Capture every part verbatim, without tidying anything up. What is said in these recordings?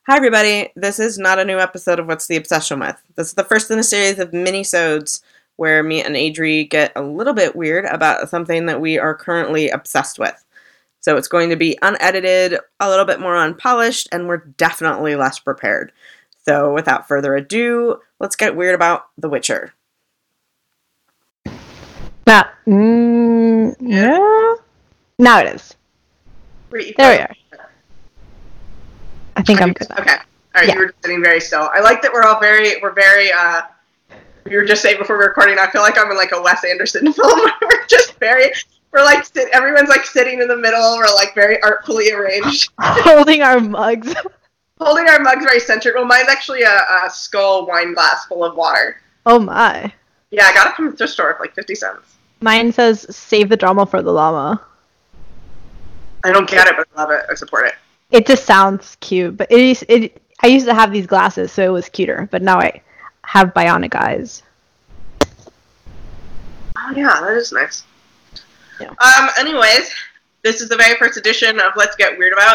Hi everybody, this is not a new episode of What's the Obsession With. This is the first in a series of mini-sodes where me and Adri get a little bit weird about something that we are currently obsessed with. So it's going to be unedited, a little bit more unpolished, and we're definitely less prepared. So without further ado, let's get weird about The Witcher. Now, mm, yeah. Now it is. Wait, There we are. I think I'm good. Okay. All right. Yeah. You were sitting very still. I like that we're all very, we're very, uh, we were just saying before we were recording, I feel like I'm in like a Wes Anderson film. We're just very, we're like, sit, everyone's like sitting in the middle. We're like very artfully arranged. Holding our mugs. Holding our mugs very centered. Well, mine's actually a, a skull wine glass full of water. Oh my. Yeah, I got it from the thrift store for like fifty cents. Mine says, save the drama for the llama. I don't get it, but I love it. I support it. It just sounds cute, but it is, it. I used to have these glasses, so it was cuter, but now I have bionic eyes. Oh yeah, that is nice. Yeah. Um, anyways, this is the very first edition of Let's Get Weird About.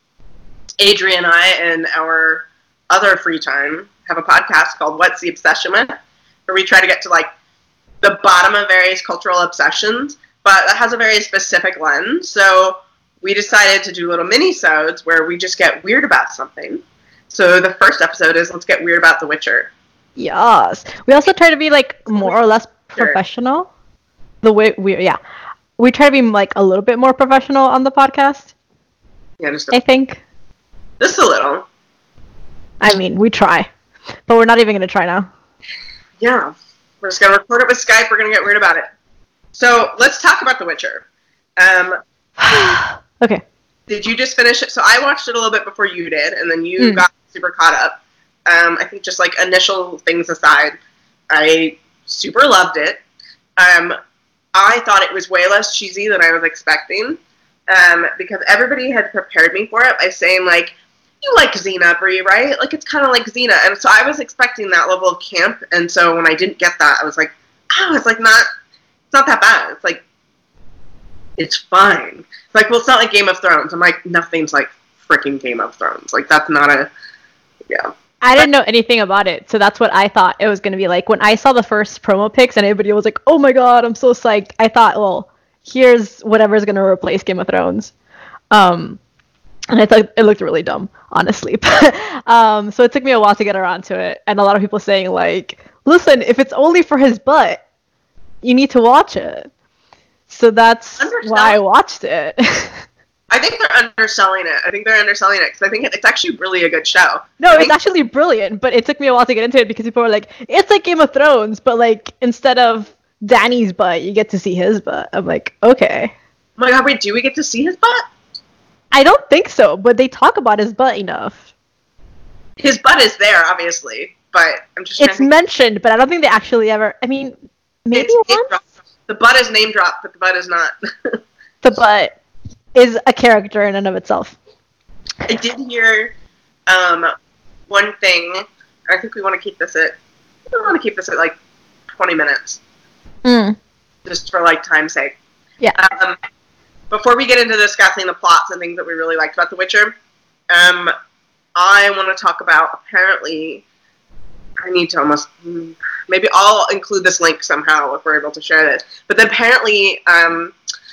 Adri and I, in our other free time, have a podcast called What's the Obsession With, where we try to get to like the bottom of various cultural obsessions, but that has a very specific lens. So we decided to do little mini-sodes where we just get weird about something. So the first episode is Let's Get Weird About The Witcher. Yes. We also try to be like more or less professional. The way we, yeah, we try to be like a little bit more professional on the podcast. Yeah, just I a, think. just a little. I mean, we try, but we're not even gonna try now. Yeah, we're just gonna record it with Skype. We're gonna get weird about it. So let's talk about The Witcher. Um. Okay. Did you just finish it? So I watched it a little bit before you did, and then you Mm. got super caught up. Um, I think just like initial things aside, I super loved it. Um, I thought it was way less cheesy than I was expecting, um, because everybody had prepared me for it by saying like, you like Xena, Brie, right? Like it's kind of like Xena, and so I was expecting that level of camp, and so when I didn't get that, I was like, oh, it's like not, it's not that bad. It's like, it's fine. It's like, well, it's not like Game of Thrones. I'm like, nothing's like freaking Game of Thrones. Like, that's not a, yeah. I didn't know anything about it, so that's what I thought it was going to be like. When I saw the first promo pics and everybody was like, oh my god, I'm so psyched, I thought, well, here's whatever's going to replace Game of Thrones. Um, and I thought it looked really dumb, honestly. um, so it took me a while to get around to it, and a lot of people saying, like, listen, if it's only for his butt, you need to watch it. So that's why I watched it. I think they're underselling it. I think they're underselling it because I think it's actually really a good show. No, I it's think- actually brilliant, but it took me a while to get into it because people were like, it's like Game of Thrones, but like instead of Dany's butt, you get to see his butt. I'm like, okay. Oh my god, wait, do we get to see his butt? I don't think so, but they talk about his butt enough. His butt is there, obviously, but I'm just trying It's to think. mentioned, but I don't think they actually ever, I mean, maybe It's name once? dropped. The butt is name dropped, but the butt is not. The butt is a character in and of itself. I did hear um, one thing. I think we want to keep this at. We want to keep this at like twenty minutes, Mm. just for like time's sake. Yeah. Um, before we get into discussing the plots and things that we really liked about The Witcher, um, I want to talk about apparently. I need to almost. Maybe I'll include this link somehow if we're able to share this. But then apparently, um,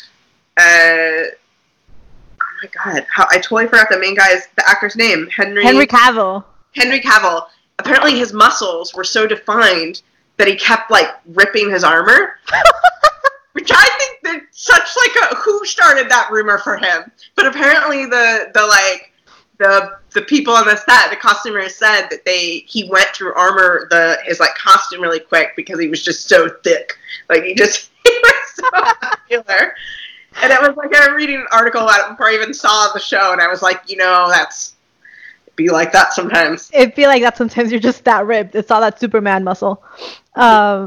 uh. Oh my god, how, I totally forgot the main guy's, the actor's name. Henry Henry Cavill. Henry Cavill. Apparently his muscles were so defined that he kept, like, ripping his armor. Which I think that such, like, a, who started that rumor for him? But apparently the, the like, the the people on the set, the costumers said that they, he went through armor, the his, like, costume really quick because he was just so thick. Like, he just, he was so muscular. And it was like I was reading an article about it before I even saw the show, and I was like, you know, that's it'd be like that sometimes. It'd be like that sometimes. You're just that ripped. It's all that Superman muscle. Um,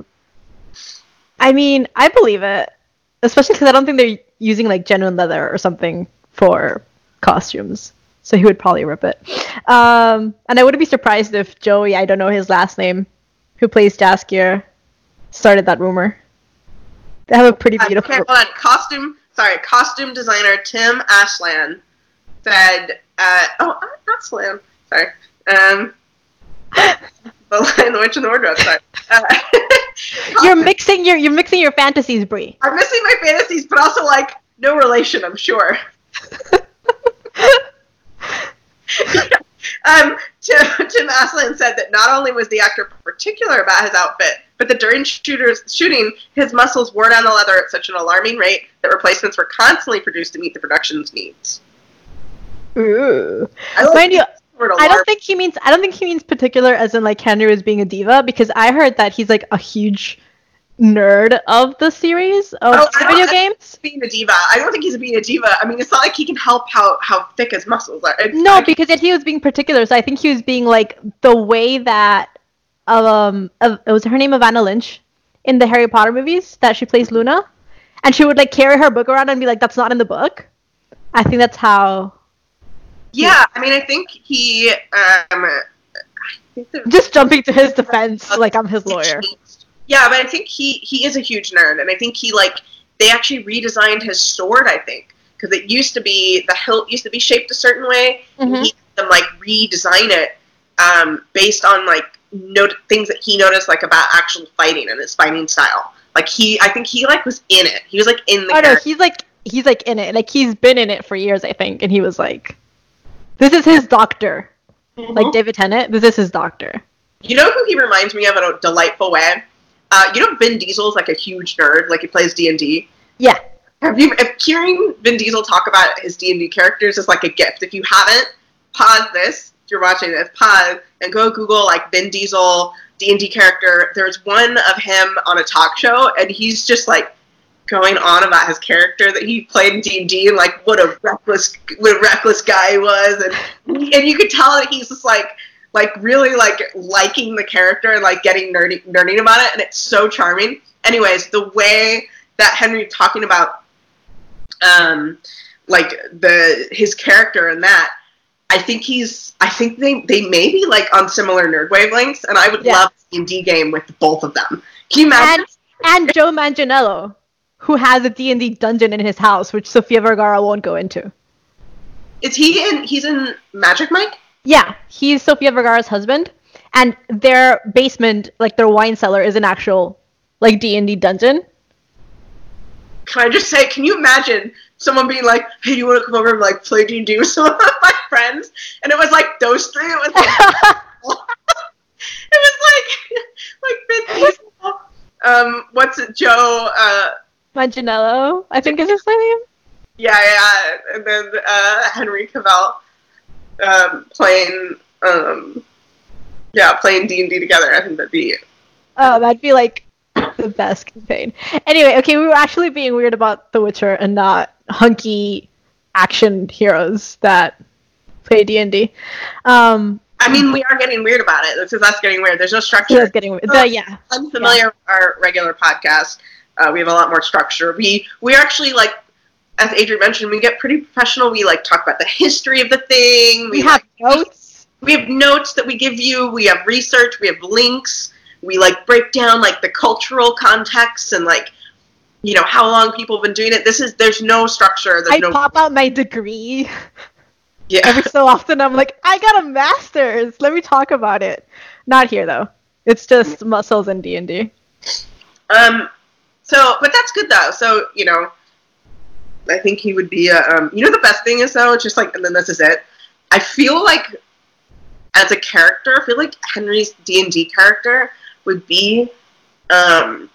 I mean, I believe it, especially because I don't think they're using like genuine leather or something for costumes. So he would probably rip it. Um, and I wouldn't be surprised if Joey, I don't know his last name, who plays Jaskier, started that rumor. They have a pretty beautiful. Okay, hold on. Costume. Sorry, costume designer Tim Ashland said. Uh, oh, Ashland Sorry. Um, the Lion, the Witch, and the Wardrobe. Sorry. Uh, You're mixing your you're mixing your fantasies, Brie. I'm missing my fantasies, but also like no relation, I'm sure. um, Tim, Tim Aslin said that not only was the actor particular about his outfit, but that during shooters, shooting, his muscles wore down the leather at such an alarming rate that replacements were constantly produced to meet the production's needs. Ooh. I like Mind you, the word I alarm. don't think he means I don't think he means particular as in like Henry was being a diva, because I heard that he's like a huge nerd of the series of Oh, I video don't- games. being a diva. I don't think he's being a diva. I mean, it's not like he can help how, how thick his muscles are. It's No, like- because if he was being particular, so I think he was being like the way that um uh, it was her name Evanna Lynch in the Harry Potter movies that she plays Luna, and she would like carry her book around and be like, "That's not in the book." I think that's how. yeah, I mean, I think he. Um, I think that- Just jumping to his defense, like I'm his lawyer. Yeah, but I think he he is a huge nerd, and I think he like they actually redesigned his sword. I think because it used to be the hilt used to be shaped a certain way, and Mhm. he had them like redesign it um, based on like note things that he noticed like about actual fighting and his fighting style. Like he, I think he like was in it. He was like in the. Oh no, character. he's like he's like in it, like he's been in it for years, I think, and he was like, "This is his doctor." Like David Tennant, this is his doctor. You know who he reminds me of in a delightful way? Uh, you know Vin Diesel's like a huge nerd, like he plays D and D. Yeah. Have you, if hearing Vin Diesel talk about his D and D characters is like a gift. If you haven't, pause this. If you're watching this, pause and go Google like Vin Diesel D and D character. There's one of him on a talk show, and he's just like going on about his character that he played in D and D and like what a reckless, what a reckless guy he was, and and you could tell that he's just like. like really like liking the character and like getting nerdy nerding about it, and it's so charming. Anyways, the way that Henry talking about um like the his character and that, I think he's I think they they may be like on similar nerd wavelengths, and I would Yeah. love a D and D game with both of them. Can you imagine? And and Joe Manganiello, who has a D and D dungeon in his house, which Sofia Vergara won't go into. Is he in he's in Magic Mike? Yeah, he's Sofia Vergara's husband, and their basement, like their wine cellar, is an actual like D and D dungeon. Can I just say, can you imagine someone being like, hey, do you want to come over and like play D and D with some of my friends? And it was like those three. It was like, it was like, like Vin Diesel. Um, what's it, Joe? Uh, Manganiello, I think is his name. yeah, yeah, and then uh, Henry Cavill um, playing, um, yeah, playing D and D together. I think that'd be. Oh, that'd be like the best campaign. Anyway, okay, we were actually being weird about The Witcher and not hunky action heroes that play D and D. Um, I mean, we are getting weird about it. This is us getting weird. There's no so structure. that's getting weird. The, yeah. Unfamiliar with our regular podcast. Uh, we have a lot more structure. We we actually like, as Adrian mentioned, we get pretty professional. We like talk about the history of the thing. We have like, notes. We have notes that we give you. We have research. We have links. We like break down like the cultural context and like, you know, how long people have been doing it. This is there's no structure. There's I no pop out my degree yeah. every so often. I'm like, I got a master's. Let me talk about it. Not here though. It's just muscles and D and D. Um. So, but that's good though. So you know, I think he would be. A, um. You know, the best thing is though, it's just like, and then this is it. I feel like as a character, I feel like Henry's D and D character would be, um,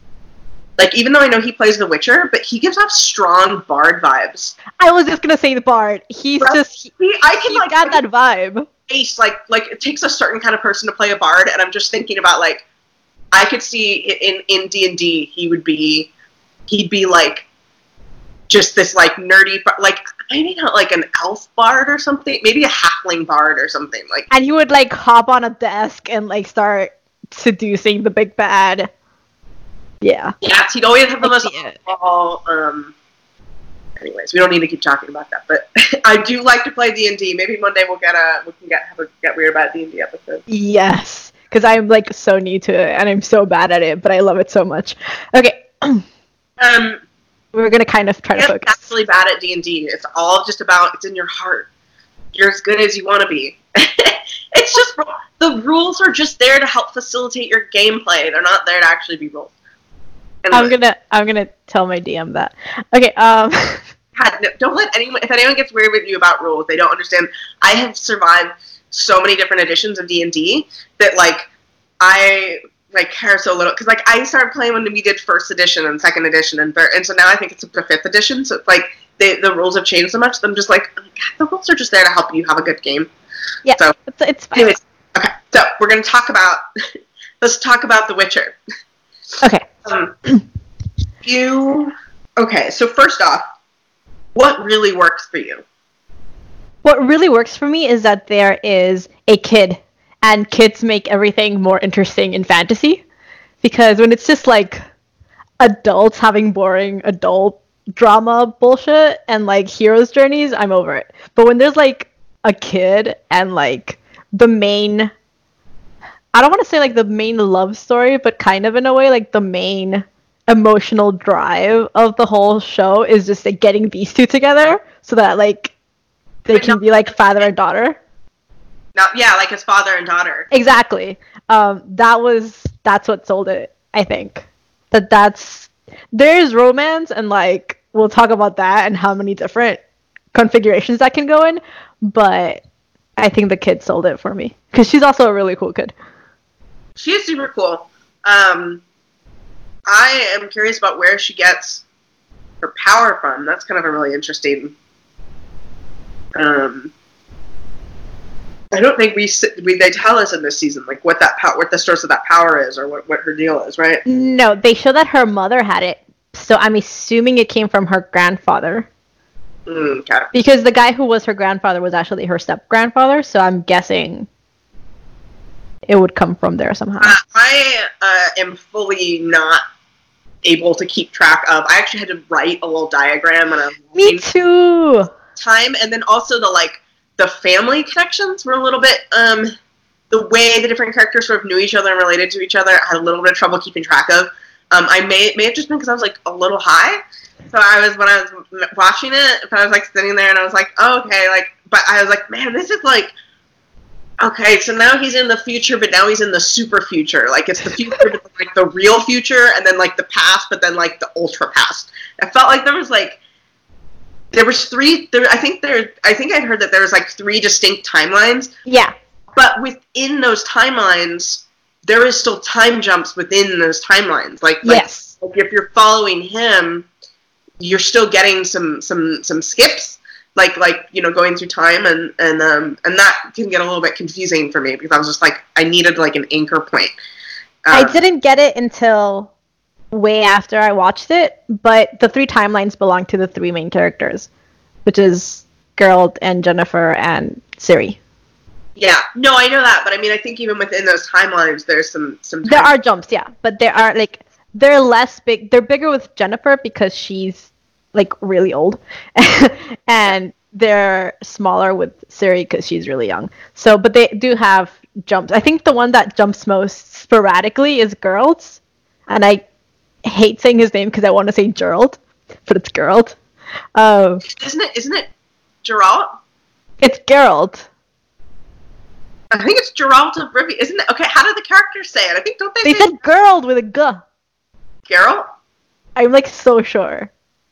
like even though I know he plays The Witcher, but he gives off strong bard vibes. I was just gonna say the bard. He's Right. just he, He, I can he's like got that vibe. face like like it takes a certain kind of person to play a bard, and I'm just thinking about like I could see in in D and D he would be he'd be like just this like nerdy like maybe not like an elf bard or something, maybe a halfling bard or something like. And he would like hop on a desk and like start seducing the big bad. Yeah. Yes, he'd always have the I most see it. all. Um, anyways, we don't need to keep talking about that, but I do like to play D and D. Maybe one day we'll get a we can get have a get weird about D and D episode. Yes. Because I'm like so new to it and I'm so bad at it, but I love it so much. Okay. Um, We're gonna kind of try to I'm focus. actually bad at D and D. It's all just about it's in your heart. you're as good as you want to be. It's just, the rules are just there to help facilitate your gameplay. They're not there to actually be rules. Anyway. I'm gonna I'm gonna tell my D M that. Okay, um God, no, don't let anyone, if anyone gets weird with you about rules, they don't understand. I have survived so many different editions of D and D that, like, I, like, care so little. Because, like, I started playing when we did first edition and second edition, and third, and so now I think it's up to fifth edition, so it's like, they, the rules have changed so much that I'm just like, God, the rules are just there to help you have a good game. Yeah, so, it's, it's fine. Anyways, okay, so we're going to talk about, let's talk about The Witcher. Okay. Um, you, okay, so first off, what really works for you? What really works for me is that there is a kid, and kids make everything more interesting in fantasy. Because when it's just like adults having boring adult drama bullshit and like heroes' journeys, I'm over it. But when there's like a kid and like the main, I don't want to say like the main love story, but kind of in a way, like the main emotional drive of the whole show is just like getting these two together so that like they But can no- be like father and daughter. Now, yeah, like his father and daughter. Exactly. Um, that was that's what sold it. I think that that's there's romance and like we'll talk about that and how many different configurations that can go in. But I think the kid sold it for me because she's also a really cool kid. She is super cool. Um, I am curious about where she gets her power from. That's kind of a really interesting. Um, I don't think we, s- we they tell us in this season like what that power, what the source of that power is, or what, what her deal is, right? No, they show that her mother had it, so I'm assuming it came from her grandfather. Mm, okay. Because the guy who was her grandfather was actually her step grandfather, so I'm guessing it would come from there somehow. Uh, I uh, am fully not able to keep track of. I actually had to write a little diagram and a Me too. time, and then also the like the family connections were a little bit um the way the different characters sort of knew each other and related to each other. I had a little bit of trouble keeping track of. Um, I may may have just been because I was like a little high. So I was when I was watching it, I was like sitting there and I was like, oh, okay, like, but I was like, man, this is like, okay, so now he's in the future, but now he's in the super future. Like it's the future, but like the real future, and then like the past, but then like the ultra past. I felt like there was like. There was three. There, I think there. I think I'd heard that there was like three distinct timelines. Yeah. But within those timelines, there is still time jumps within those timelines. Like, like, Yes. like if you're following him, you're still getting some some some skips. Like like you know going through time and and um and that can get a little bit confusing for me because I was just like I needed like an anchor point. I Um, didn't get it until way after I watched it, but the three timelines belong to the three main characters, which is Geralt and Jennifer and Ciri. Yeah, no, I know that, but I mean, I think even within those timelines, there's some some. There time- are jumps, yeah, but there are like they're less big. They're bigger with Jennifer because she's like really old, and they're smaller with Ciri because she's really young. So, but they do have jumps. I think the one that jumps most sporadically is Geralt's, and I hate saying his name because I want to say Geralt, but it's Geralt. Um, Isn't it? Isn't it Geralt? it's Geralt. I think it's Geralt of Rivia. Isn't it? Okay, how do the characters say it? I think don't they, They say said Geralt with a G. Geralt? I'm like so sure.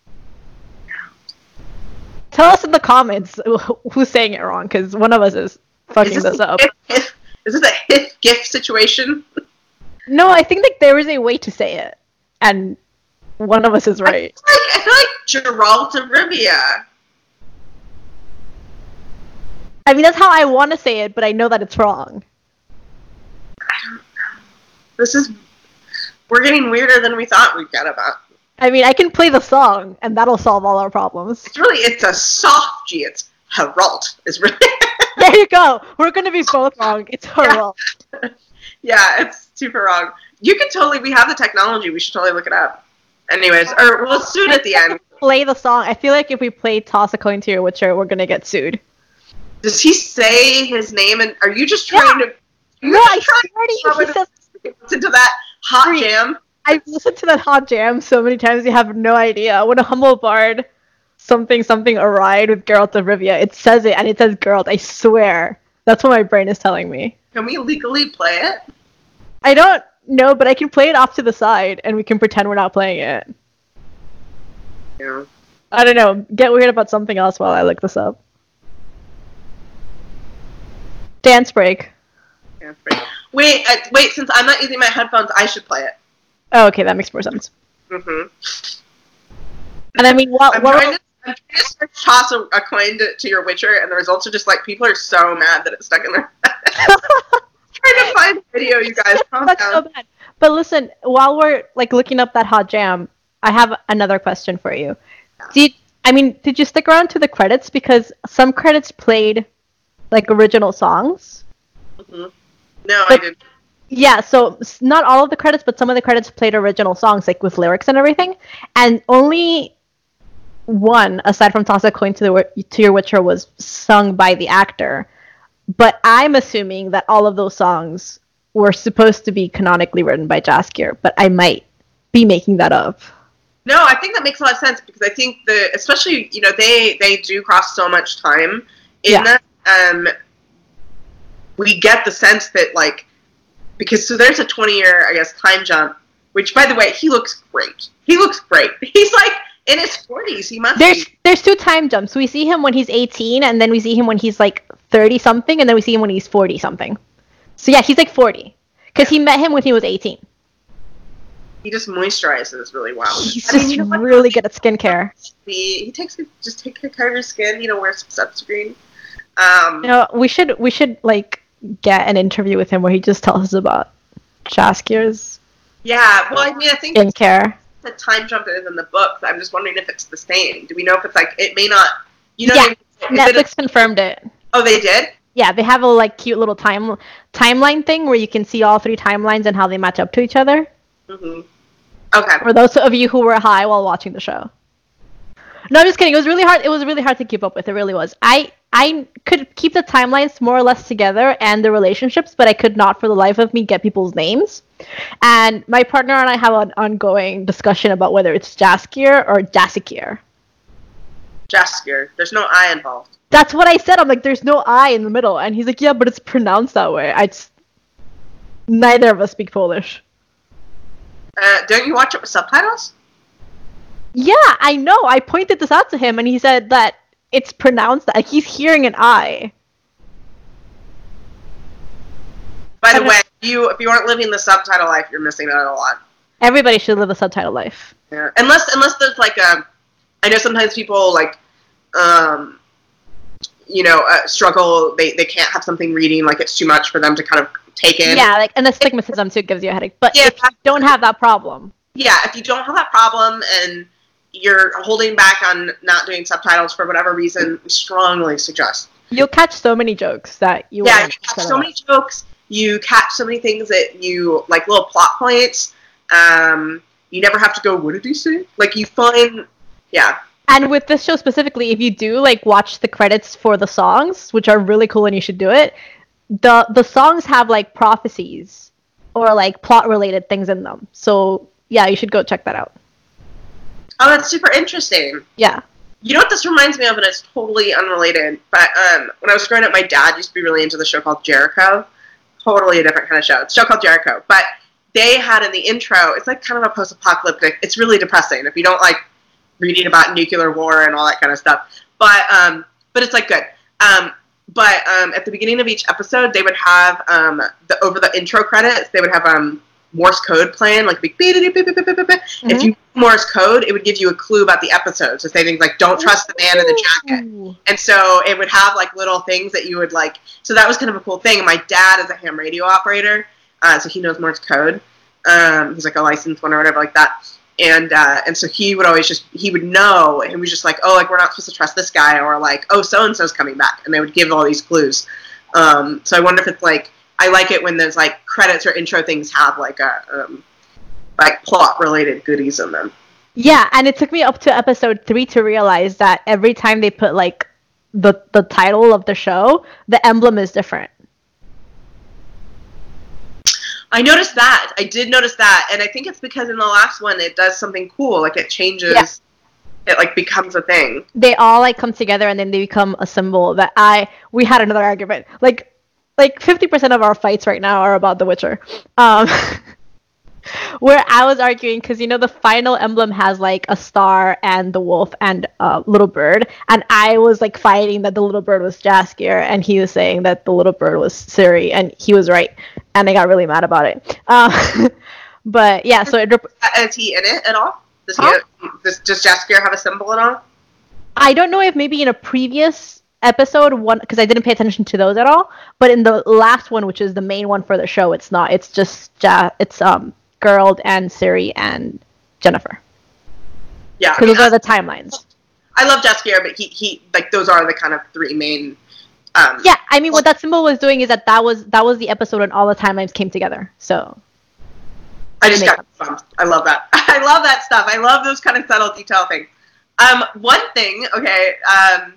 Tell us in the comments wh- who's saying it wrong, because one of us is fucking Is this this, up. a hif, is this a hif gif situation? No, I think like there is a way to say it, and one of us is right. I feel like, I feel like Geralt of Rivia. I mean, that's how I want to say it, but I know that it's wrong. This is. We're getting weirder than we thought we'd get about. I mean, I can play the song, and that'll solve all our problems. It's really. It's a soft G. It's Geralt. It's really. There you go. We're gonna be both wrong. It's Geralt. Yeah, it's super wrong. You can totally. We have the technology. We should totally look it up. Anyways, or we'll suit at the end. Play the song. I feel like if we play Toss a Coin to Your Witcher, we're gonna get sued. Does he say his name? And are you just trying to? You're No, I just trying swear to you, to he says. listen to that hot Wait. jam. I've listened to that hot jam so many times you have no idea. What a humble bard something something a ride with Geralt of Rivia. It says it, and it says Geralt. I swear. That's what my brain is telling me. Can we legally play it? I don't know, but I can play it off to the side, and we can pretend we're not playing it. Yeah. I don't know. Get weird about something else while I look this up. Dance break. Dance break. Wait, uh, wait. Since I'm not using my headphones, I should play it. Oh, okay, that makes more sense. Mm-hmm. And I mean, while, I'm, while trying to, I'm trying to search toss a, a coin to, to your Witcher, and the results are just like people are so mad that it's stuck in their head. Trying to find a video, you guys. Calm That's down. so bad. But listen, while we're like looking up that hot jam, I have another question for you. Yeah. Did I mean, did you stick around to the credits? Because some credits played like original songs. Mm-hmm. No, But- I didn't. Yeah, so s- not all of the credits, but some of the credits played original songs, like with lyrics and everything. And only one, aside from Toss a Coin to the Wi- to Your Witcher, was sung by the actor. But I'm assuming that all of those songs were supposed to be canonically written by Jaskier, but I might be making that up. No, I think that makes a lot of sense because I think the, especially, you know, they they do cross so much time in Yeah. that. Um, we get the sense that like, because so there's a twenty year, I guess, time jump. Which, by the way, he looks great. He looks great. He's like in his forties. He must There's be. there's two time jumps. We see him when he's eighteen, and then we see him when he's like thirty something, and then we see him when he's forty something. So yeah, he's like forty because he met him when he was eighteen. He just moisturizes really well. He's I just mean, you know what? really good at skincare. He, he takes just take care of your skin. You know, wear some sunscreen. Um, You know, we should we should like get an interview with him where he just tells us about Jaskier's yeah. Well, I mean, I think skincare. the time jump is in the book. But I'm just wondering if it's the same. Do we know if it's like it may not? You know, Yeah, what I mean? Is it a- Netflix confirmed it. oh, they did. Yeah, they have a like cute little time timeline thing where you can see all three timelines and how they match up to each other. Mm-hmm. Okay. For those of you who were high while watching the show. No, I'm just kidding. It was really hard. It was really hard to keep up with. It really was. I I could keep the timelines more or less together and the relationships, but I could not for the life of me get people's names. And my partner and I have an ongoing discussion about whether it's Jaskier or Jasikir. Jaskier. There's no I involved. That's what I said. I'm like, there's no I in the middle, and he's like, yeah, but it's pronounced that way. I just neither of us speak Polish. Uh, don't you watch it with subtitles? Yeah, I know. I pointed this out to him, and he said that it's pronounced that. Like, he's hearing an I. By the I way, if you if you aren't living the subtitle life, you're missing out on a lot. Everybody should live a subtitle life. Yeah. Unless unless there's like a, I know sometimes people like, um, you know, uh, struggle. They they can't have something reading like it's too much for them to kind of take in. Yeah, like, and the stigmatism too gives you a headache. But Yeah, if you don't have that problem, Yeah, if you don't have that problem and you're holding back on not doing subtitles for whatever reason, we strongly suggest. you'll catch so many jokes that you Yeah, won't you catch set so up. many jokes. You catch so many things that you like, little plot points. Um, you never have to go, what did he say? Like you find, yeah, And with this show specifically, if you do like watch the credits for the songs, which are really cool and you should do it, the the songs have like prophecies or like plot related things in them. So yeah, you should go check that out. oh, that's super interesting. Yeah. You know what this reminds me of, and it's totally unrelated. But um, when I was growing up, my dad used to be really into the show called Jericho. Totally a different kind of show. It's a show called Jericho, but they had in the intro. It's like kind of a post-apocalyptic. It's really depressing if you don't like reading about nuclear war and all that kind of stuff. But um, but it's like good. Um, but um, at the beginning of each episode, they would have um, the over the intro credits. They would have um, Morse code playing, like big. If you knew Morse code, it would give you a clue about the episode. So say things like "Don't trust the man in the jacket." Ooh. And so it would have like little things that you would like. So that was kind of a cool thing. And my dad is a ham radio operator, uh, so he knows Morse code. Um, he's like a licensed one or whatever like that. And uh, and so he would always just he would know, and he was just like, oh, like we're not supposed to trust this guy, or like, oh, so and so's coming back, and they would give all these clues. Um, so I wonder if it's like I like it when there's like credits or intro things have like a um, like plot related goodies in them. Yeah, and it took me up to episode three to realize that every time they put like the the title of the show, the emblem is different. I noticed that. I did notice that, and I think it's because in the last one it does something cool. Like it changes. Yeah. it like becomes a thing. They all like come together and then they become a symbol that I we had another argument. Like like fifty percent of our fights right now are about The Witcher. Um where I was arguing because you know the final emblem has like a star and the wolf and a little bird, and I was like fighting that the little bird was Jaskier and he was saying that the little bird was Ciri, and he was right, and I got really mad about it. Um, but yeah, so it, is he in it at all? Does huh? he does, does Jaskier have a symbol at all? I don't know if maybe in a previous episode one, because I didn't pay attention to those at all, but in the last one, which is the main one for the show, it's not. It's just ja- it's um. Geralt and Ciri and Jennifer. Yeah, because those are the timelines. I love Jaskier, but he he like those are the kind of three main. Um, yeah, I mean, what that symbol was doing is that that was that was the episode when all the timelines came together. So. I just got fun. I love that. I love that stuff. I love those kind of subtle detail things. Um, one thing, okay, um,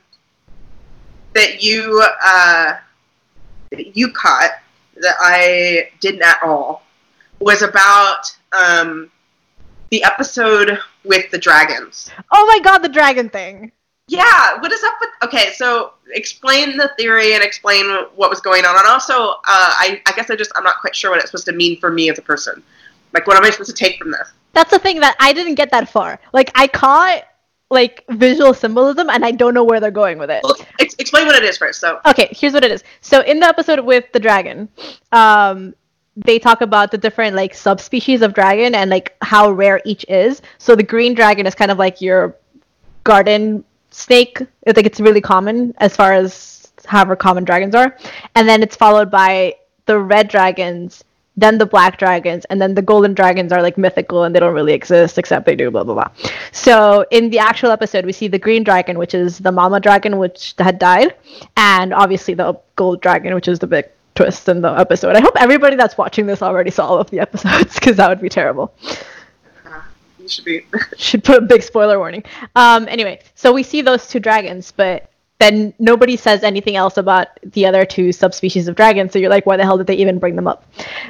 that you uh, that you caught that I didn't at all. Was about um, the episode with the dragons. Oh my god, the dragon thing. Yeah, what is up with... Okay, so explain the theory and explain what was going on. And also, uh, I, I guess I just, I'm not quite sure what it's supposed to mean for me as a person. Like, what am I supposed to take from this? That's the thing that I didn't get that far. Like, I caught, like, visual symbolism, and I don't know where they're going with it. Well, ex- explain what it is first, so... Okay, here's what it is. So, in the episode with the dragon, um... they talk about the different like subspecies of dragon and like how rare each is. So the green dragon is kind of like your garden snake. I think it's really common as far as however common dragons are. And then it's followed by the red dragons, then the black dragons, and then the golden dragons are like mythical and they don't really exist except they do blah blah blah. So in the actual episode we see the green dragon, which is the mama dragon which had died, and obviously the gold dragon, which is the big twist in the episode. I hope everybody that's watching this already saw all of the episodes because that would be terrible. Uh, you should be. Should put a big spoiler warning. Um, anyway, so we see those two dragons, but then nobody says anything else about the other two subspecies of dragons. So you're like, why the hell did they even bring them up?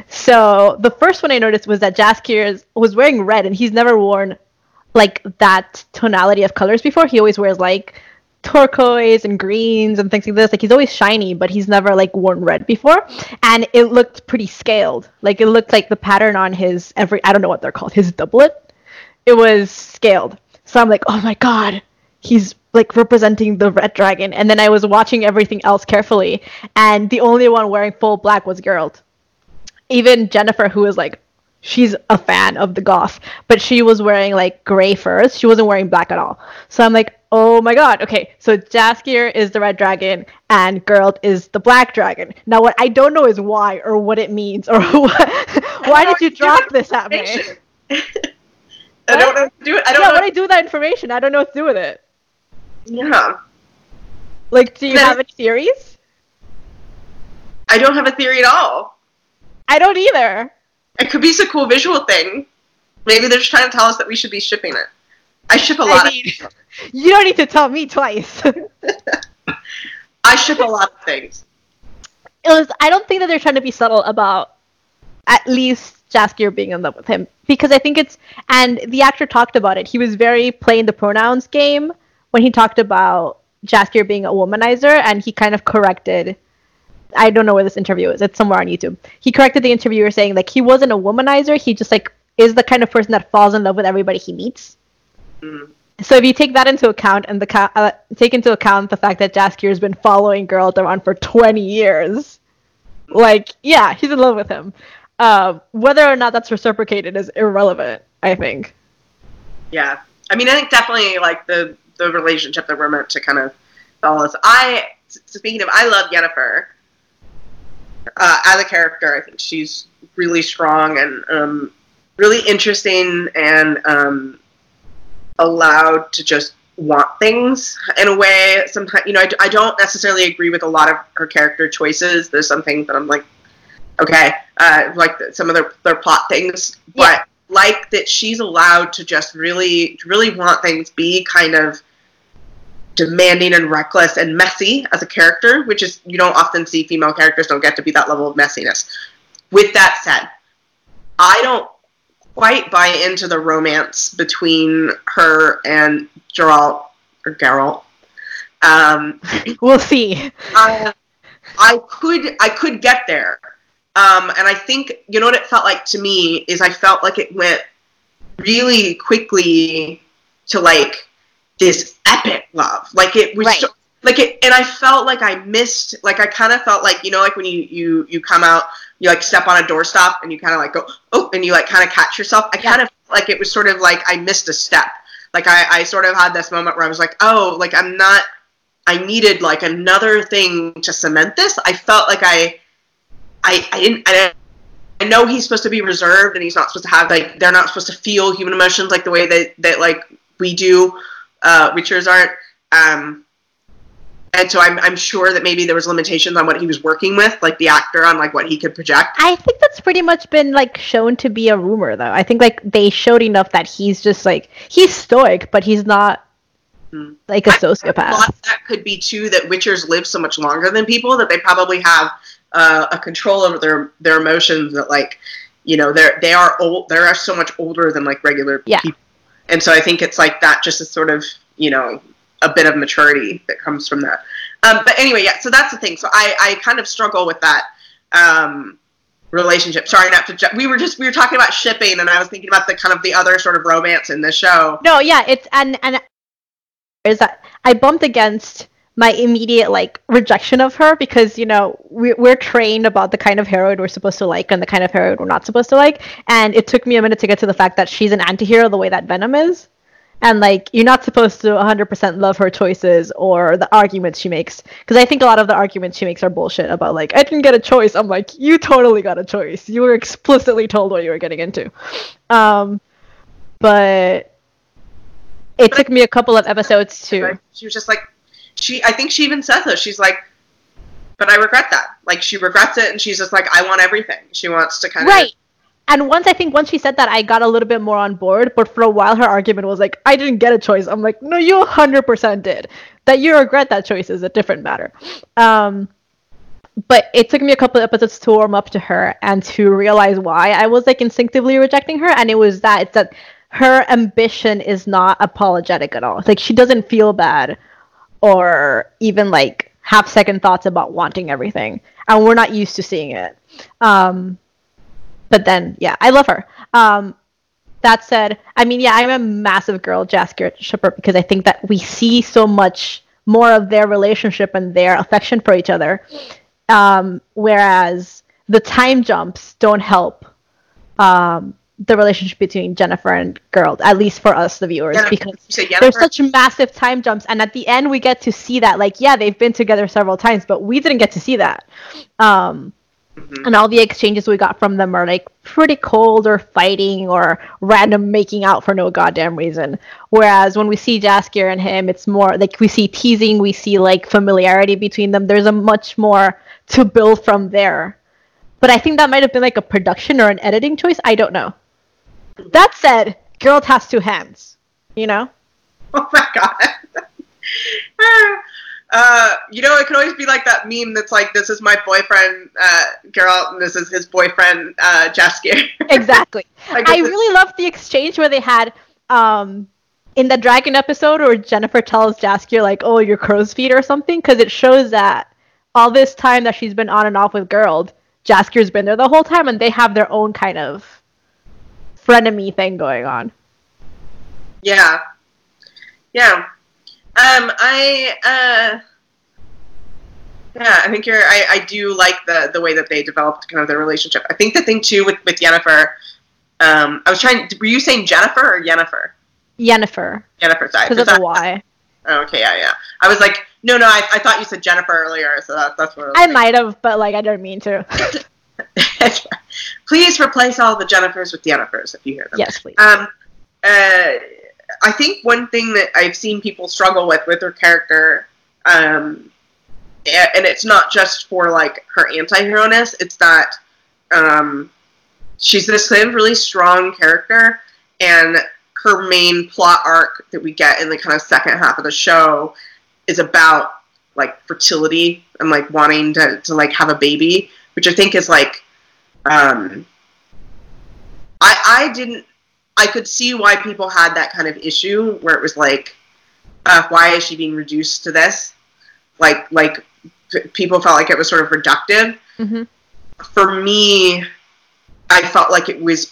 So the first one I noticed was that Jaskier was wearing red, and he's never worn like that tonality of colors before. He always wears like turquoise and greens and things like this. Like he's always shiny, but he's never like worn red before, and it looked pretty scaled. Like it looked like the pattern on his every I don't know what they're called, his doublet, it was scaled. So I'm like, oh my god, he's like representing the red dragon. And then I was watching everything else carefully, and the only one wearing full black was Geralt. Even Jennifer, who is like, she's a fan of the goth, but she was wearing like gray furs. She wasn't wearing black at all. So I'm like, oh my god, okay, so Jaskier is the red dragon and Geralt is the black dragon. Now what I don't know is why or what it means or what, why did you drop this at me? I don't know what to do it. I don't yeah, know what do I do with that information? I don't know what to do with it. Yeah. Like, do you then, have any theories? I don't have a theory at all. I don't either. It could be some cool visual thing. Maybe they're just trying to tell us that we should be shipping it. I ship a lot I mean, of you don't need to tell me twice. I ship a lot of things. It was. I don't think that they're trying to be subtle about at least Jaskier being in love with him, because I think it's, and the actor talked about it. He was very playing the pronouns game when he talked about Jaskier being a womanizer, and he kind of corrected. I don't know where this interview is. It's somewhere on YouTube. He corrected the interviewer saying like he wasn't a womanizer. He just like is the kind of person that falls in love with everybody he meets. Mm. So if you take that into account and the ca- uh, take into account the fact that Jaskier has been following Geralt around for twenty years, like yeah, he's in love with him. Um, whether or not that's reciprocated is irrelevant, I think. Yeah, I mean, I think definitely like the the relationship that we're meant to kind of follow. Us. I speaking of, I love Yennefer uh, as a character. I think she's really strong and um, really interesting and. Um, allowed to just want things in a way. Sometimes, you know, I, I don't necessarily agree with a lot of her character choices. There's some things that I'm like, okay, uh, like the, some of their, their plot things, but yeah. like that she's allowed to just really, really want things, be kind of demanding and reckless and messy as a character, which is, you don't often see female characters don't get to be that level of messiness. With that said, I don't quite buy into the romance between her and Geralt or Geralt. Um, we'll see. Uh, I could I could get there, um, and I think you know what it felt like to me is I felt like it went really quickly to like this epic love, like it was right. so, like it, and I felt like I missed, like I kind of felt like you know like when you you you come out, you like step on a doorstop and you kind of like go oh, and you like kind of catch yourself. I yeah. kind of felt like it was sort of like I missed a step. Like I I sort of had this moment where I was like oh like I'm not. I needed like another thing to cement this. I felt like I, I, I didn't. I, I know he's supposed to be reserved, and he's not supposed to have like they're not supposed to feel human emotions like the way that that like we do. Uh, Witchers aren't, um, and so I'm I'm sure that maybe there was limitations on what he was working with, like the actor on like what he could project. I think that's pretty much been like shown to be a rumor, though. I think like they showed enough that he's just like he's stoic, but he's not. Like a sociopath. I thought that could be too that Witchers live so much longer than people that they probably have uh, a control over their their emotions that like you know they're they are old they are so much older than like regular yeah. people, and so I think it's like that just a sort of you know a bit of maturity that comes from that. Um, but anyway, yeah. So that's the thing. So I I kind of struggle with that. Um, relationship. Sorry, not to. Ju- we were just we were talking about shipping, and I was thinking about the kind of the other sort of romance in the show. No, yeah, it's and and. Is that I bumped against my immediate like rejection of her because you know we, we're trained about the kind of heroine we're supposed to like and the kind of heroine we're not supposed to like, and it took me a minute to get to the fact that she's an antihero the way that Venom is, and like you're not supposed to one hundred percent love her choices or the arguments she makes, because I think a lot of the arguments she makes are bullshit about like I didn't get a choice. I'm like, you totally got a choice. You were explicitly told what you were getting into. Um, but. It took me a couple of episodes to... She was just like... she. I think she even said this. She's like, but I regret that. Like, she regrets it, and she's just like, I want everything. She wants to kind of... Right. And once, I think, once she said that, I got a little bit more on board, but for a while, her argument was like, I didn't get a choice. I'm like, no, you one hundred percent did. That you regret that choice is a different matter. Um... But it took me a couple of episodes to warm up to her and to realize why I was, like, instinctively rejecting her, and it was that, it's that... her ambition is not apologetic at all. Like, she doesn't feel bad or even, like, have second thoughts about wanting everything. And we're not used to seeing it. Um, but then, yeah, I love her. Um, that said, I mean, yeah, I'm a massive girl Jaskier shipper because I think that we see so much more of their relationship and their affection for each other. Um, whereas the time jumps don't help um, the relationship between Jennifer and Geralt, at least for us, the viewers, Jennifer, because there's such massive time jumps, and at the end we get to see that, like, yeah, they've been together several times, but we didn't get to see that. Um, mm-hmm. And all the exchanges we got from them are, like, pretty cold or fighting or random making out for no goddamn reason. Whereas when we see Jaskier and him, it's more, like, we see teasing, we see, like, familiarity between them. There's a much more to build from there. But I think that might have been, like, a production or an editing choice. I don't know. That said, Geralt has two hands, you know? Oh my god. uh, you know, it can always be like that meme that's like, this is my boyfriend, uh, Geralt, and this is his boyfriend, uh, Jaskier. Exactly. I, I really loved the exchange where they had, um, in the dragon episode where Jennifer tells Jaskier, like, oh, you're crow's feet or something, because it shows that all this time that she's been on and off with Geralt, Jaskier's been there the whole time, and they have their own kind of frenemy thing going on. Yeah. Yeah. Um, I, uh, yeah, I think you're, I, I do like the, the way that they developed kind of their relationship. I think the thing too with, with Yennefer, um, I was trying, were you saying Jennifer or Yennefer? Yennefer. Yennefer, sorry. Because of the Y. Oh, okay, yeah, yeah. I was like, no, no, I, I thought you said Jennifer earlier, so that, that's what I was I thinking. might have, but, like, I didn't mean to. Please replace all the Jennifers with Yennifers if you hear them. Yes, please. Um, uh, I think one thing that I've seen people struggle with with her character, um, and it's not just for like her anti-hero-ness, it's that um, she's this kind of really strong character, and her main plot arc that we get in the kind of second half of the show is about like fertility and like wanting to, to like have a baby, which I think is like um, I, I didn't, I could see why people had that kind of issue where it was like, uh, why is she being reduced to this? Like, like p- people felt like it was sort of reductive. Mm-hmm. For me, I felt like it was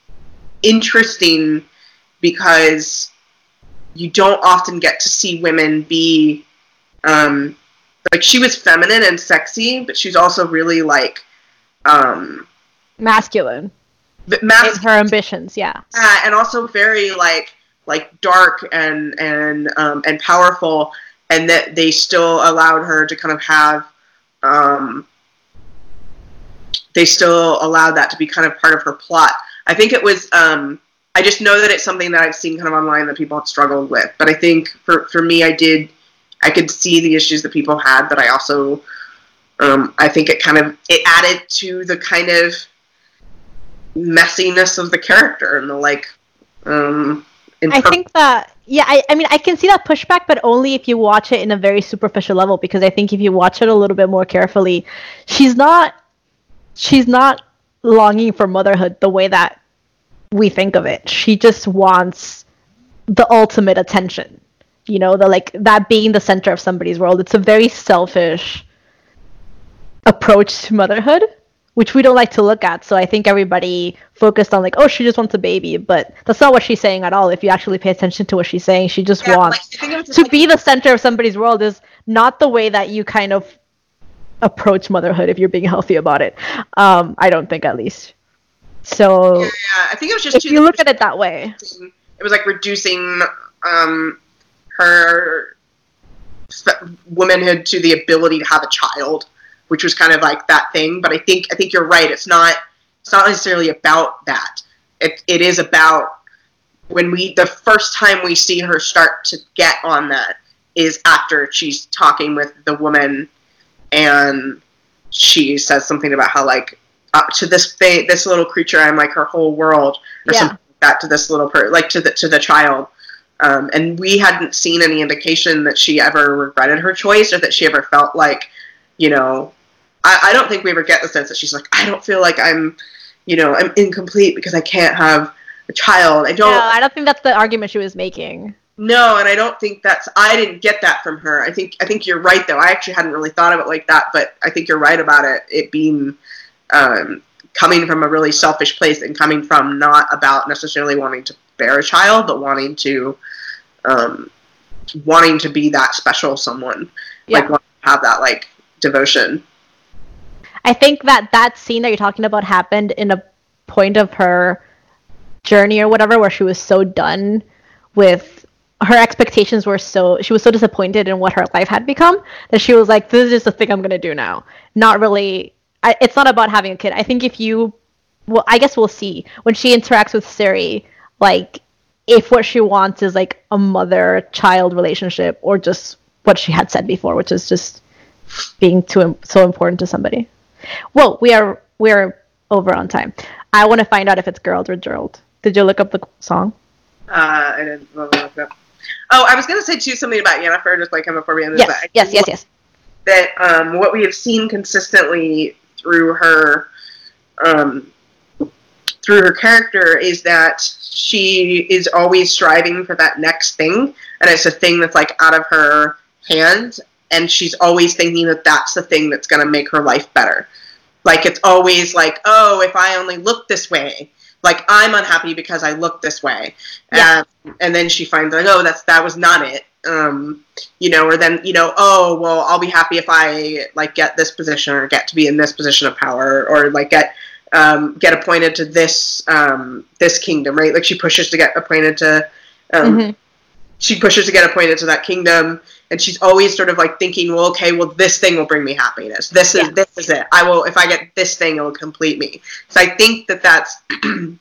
interesting because you don't often get to see women be, um, like, she was feminine and sexy, but she's also really, like, um... masculine. Mas- her ambitions, yeah. Uh, and also very, like, like dark and, and, um, and powerful, and that they still allowed her to kind of have, um... they still allowed that to be kind of part of her plot. I think it was, um... I just know that it's something that I've seen kind of online that people have struggled with. But I think for, for me, I did, I could see the issues that people had, but I also, um, I think it kind of, it added to the kind of messiness of the character and the, like, um... I think that, yeah, I, I mean, I can see that pushback, but only if you watch it in a very superficial level, because I think if you watch it a little bit more carefully, she's not, she's not longing for motherhood the way that we think of it. She just wants the ultimate attention, you know, the like that being the center of somebody's world. It's a very selfish approach to motherhood, which we don't like to look at. So I think everybody focused on like, oh, she just wants a baby, but that's not what she's saying at all. If you actually pay attention to what she's saying, she just yeah, wants like, to like, be the center of somebody's world is not the way that you kind of approach motherhood if you're being healthy about it. Um, I don't think, at least. So yeah, I think it was just if you look at it that way, it was like reducing um, her womanhood to the ability to have a child, which was kind of like that thing. But I think I think you're right. It's not it's not necessarily about that. It it is about when we the first time we see her start to get on that is after she's talking with the woman, and she says something about how like. Up to this fa- this little creature, I'm like her whole world, or yeah. something like that to this little per- like to the to the child, um, and we hadn't seen any indication that she ever regretted her choice or that she ever felt like, you know, I, I don't think we ever get the sense that she's like, I don't feel like I'm, you know, I'm incomplete because I can't have a child. I don't. No, I don't think that's the argument she was making. No, and I don't think that's. I didn't get that from her. I think I think you're right though. I actually hadn't really thought of it like that, but I think you're right about it. It being. Um, coming from a really selfish place and coming from not about necessarily wanting to bear a child, but wanting to, um, wanting to be that special someone, yeah. like wanting to have that like devotion. I think that that scene that you're talking about happened in a point of her journey or whatever, where she was so done with her expectations were so she was so disappointed in what her life had become that she was like, this is just the thing I'm gonna do now. Not really. I, it's not about having a kid. I think if you, well, I guess we'll see when she interacts with Suri, like if what she wants is like a mother-child relationship or just what she had said before, which is just being too so important to somebody. Well, we are we are over on time. I want to find out if it's Gerald or Gerald. Did you look up the song? Uh, I didn't look it up. Oh, I was gonna say too something about Yennefer, just like before we end this. Yes, yes, yes, yes. That um, what we have seen consistently through her um, through her character is that she is always striving for that next thing, and it's a thing that's like out of her hands, and she's always thinking that that's the thing that's going to make her life better. Like it's always like, oh, if I only look this way, like I'm unhappy because I look this way, yeah. um, and then she finds like, oh, that's that was not it. Um, you know, or then, you know, oh, well, I'll be happy if I, like, get this position or get to be in this position of power or, like, get um, get appointed to this um, this kingdom, right? Like, she pushes to get appointed to, um, mm-hmm. she pushes to get appointed to that kingdom, and she's always sort of, like, thinking, well, okay, well, this thing will bring me happiness. This is, yeah. this is it. I will, if I get this thing, it will complete me. So I think that that's, and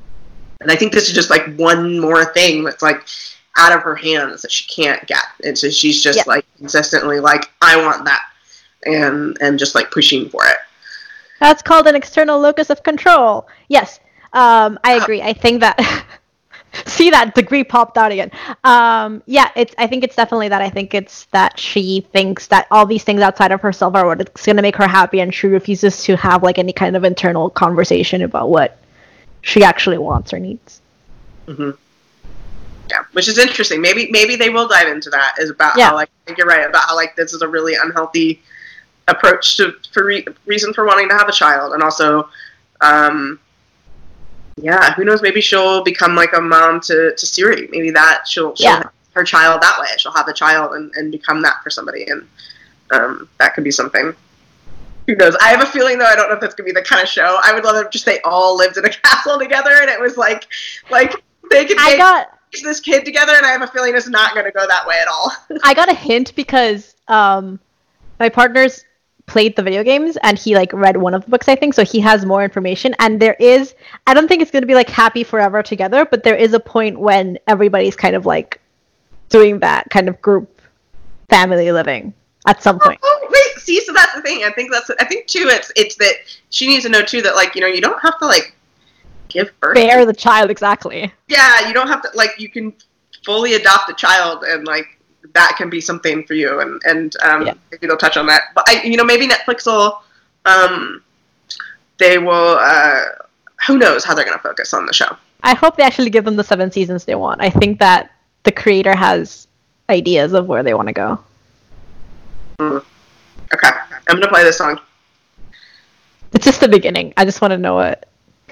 I think this is just, like, one more thing that's, like, out of her hands that she can't get, and so she's just yeah. like consistently like, I want that, and and just like pushing for it. That's called an external locus of control. Yes, um, I agree. I think that see that degree popped out again. Um, yeah, it's. I think it's definitely that. I think it's that she thinks that all these things outside of herself are what's going to make her happy, and she refuses to have like any kind of internal conversation about what she actually wants or needs. Mm-hmm. Yeah, which is interesting. Maybe maybe they will dive into that. Is about Yeah. how like I think you're right about how like this is a really unhealthy approach to for re- reason for wanting to have a child, and also, um, yeah, who knows? Maybe she'll become like a mom to, to Siri. Maybe that she'll she'll Yeah. have her child that way. She'll have a child and, and become that for somebody, and um, that could be something. Who knows? I have a feeling though. I don't know if that's gonna be the kind of show. I would love if just they all lived in a castle together, and it was like like they could I make got this kid together, and I have a feeling it's not gonna go that way at all. I got a hint because um, my partner's played the video games and he like read one of the books, I think, so he has more information. And there is, I don't think it's going to be like happy forever together, but there is a point when everybody's kind of like doing that kind of group family living at some point. Oh, wait, see, so that's the thing. I think that's. I think too. It's it's that she needs to know too that like you know you don't have to like give birth. Bear the child, exactly. Yeah, you don't have to like you can fully adopt a child and like that can be something for you, and and um, Yeah. maybe they'll touch on that. But I, you know, maybe Netflix will. Um, they will. Uh, who knows how they're going to focus on the show? I hope they actually give them the seven seasons they want. I think that the creator has ideas of where they want to go. Mm. Okay, I'm going to play this song. It's just the beginning. I just want to know what.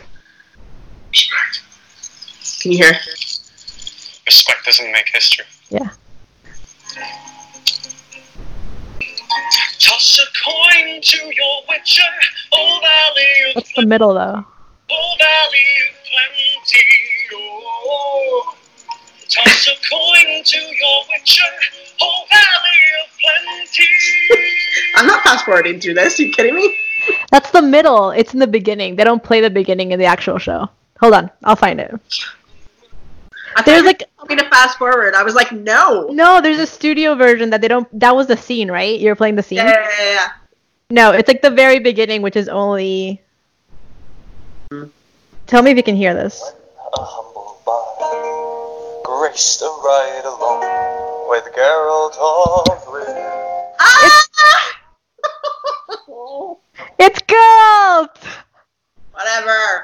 Can you hear? Respect doesn't make history. Yeah. Toss a coin to your witcher, oh valley of What's the middle though? oh valley of plenty. Oh, toss a coin to your witcher, oh valley of plenty. I'm not fast forwarding through this. Are you kidding me? That's the middle. It's in the beginning. They don't play the beginning in the actual show. Hold on, I'll find it. I There's thought like you were telling me to fast forward. I was like, no. no, there's a studio version that they don't. That was the scene, right? You're playing the scene. Yeah, yeah, yeah, yeah. No, it's like the very beginning, which is only. Tell me if you can hear this. A humble bard graced a ride along with Geralt of Rivia. Ah! It's Geralt. Whatever.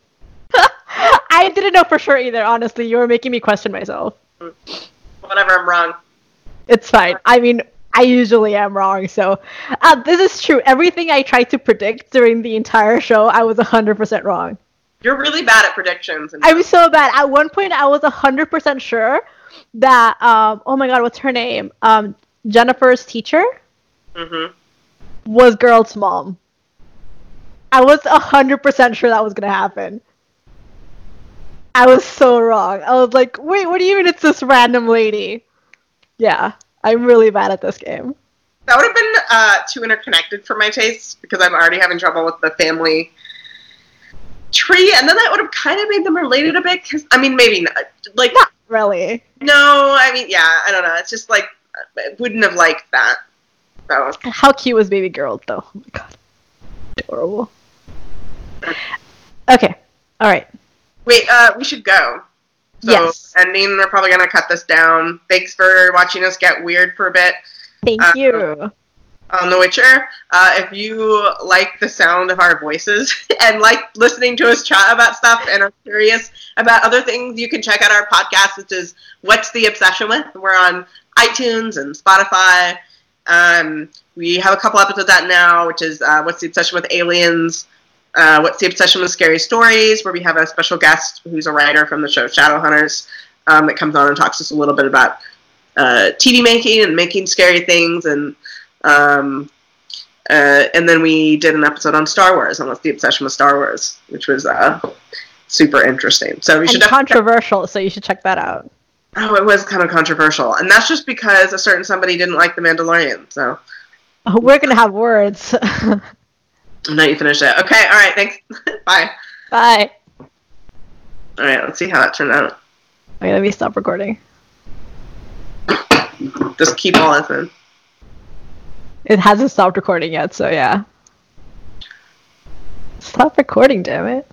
I didn't know for sure either. Honestly, you were making me question myself. Whatever, I'm wrong. It's fine. I mean, I usually am wrong, so uh, this is true. Everything I tried to predict during the entire show, I was one hundred percent wrong. You're really bad at predictions. And I was so bad. At one point, I was one hundred percent sure that, um, oh my god, what's her name? Um, Jennifer's teacher Mm-hmm. was Geralt's mom. I was one hundred percent sure that was going to happen. I was so wrong. I was like, wait, what do you mean it's this random lady? Yeah, I'm really bad at this game. That would have been uh, too interconnected for my tastes because I'm already having trouble with the family tree, and then that would have kind of made them related a bit. Cause I mean, maybe not. Like, Not really. no, I mean, yeah, I don't know. It's just like I wouldn't have liked that. So How cute was Baby Geralt, though? Oh my god. Adorable. Okay, alright. wait, uh, we should go. So Yes. ending, we're probably gonna cut this down. Thanks for watching us get weird for a bit. Thank Uh, you. On The Witcher. Uh, if you like the sound of our voices and like listening to us chat about stuff and are curious about other things, you can check out our podcast, which is What's the Obsession With? We're on iTunes and Spotify. Um, we have a couple episodes out now, which is uh, What's the Obsession With Aliens? Uh, What's the Obsession With Scary Stories? Where we have a special guest who's a writer from the show Shadowhunters um, that comes on and talks to us a little bit about uh, T V making and making scary things, and um, uh, and then we did an episode on Star Wars, on What's the Obsession With Star Wars, which was uh, super interesting. So we And should definitely- controversial, so you should check that out. Oh, it was kind of controversial, and that's just because a certain somebody didn't like The Mandalorian. So Oh, we're gonna have words. now you finish it. Okay, all right, thanks. Bye. Bye. All right, let's see how that turned out. Okay, let me stop recording. Just keep all this in. It hasn't stopped recording yet, so yeah. Stop recording, damn it.